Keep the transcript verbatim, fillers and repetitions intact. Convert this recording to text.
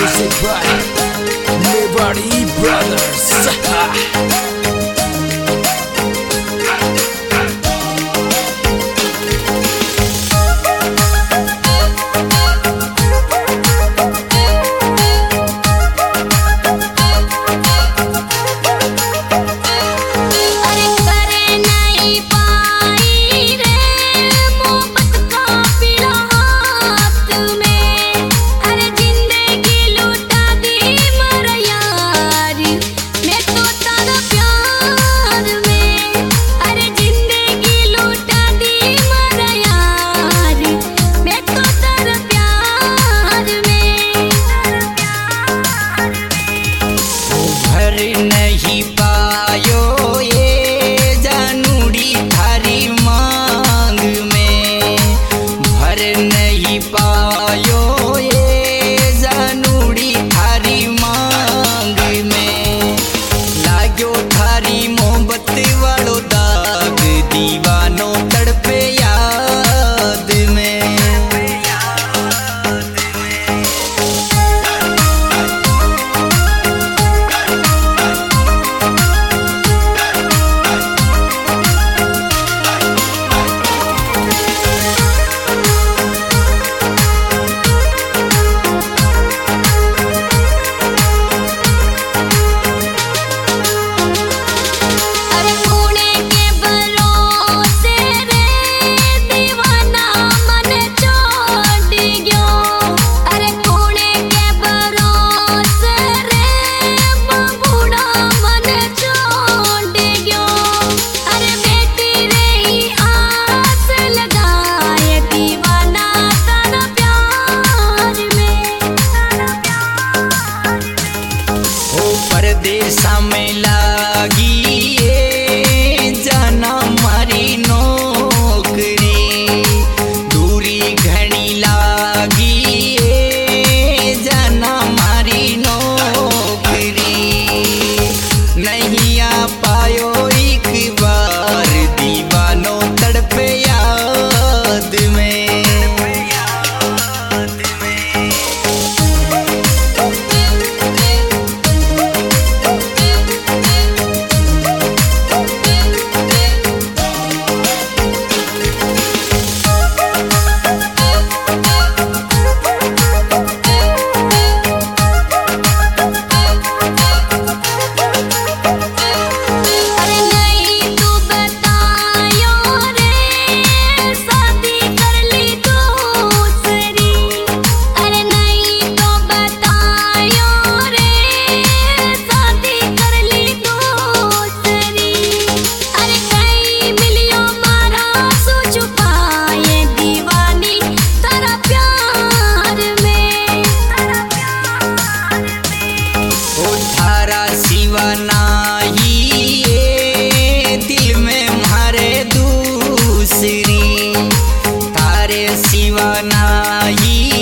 Music by Liberty Brothers. नहीं पायो ये जानूड़ी थारी मांग में, भर नहीं पायो ये जानूड़ी थारी मांग में। लाग्यो थारी मोहब्बत वालो दाग, दीवानो तड़पे याद में। परदेसा में लागी ये जाना मारी नौकरी, दूरी घनी लागी ये जाना मारी नौकरी। नहीं आ पायो एक बार, दीवानो तड़पे याद में। नहीं ये दिल में मारे दूसरी, तारे सिवा नहीं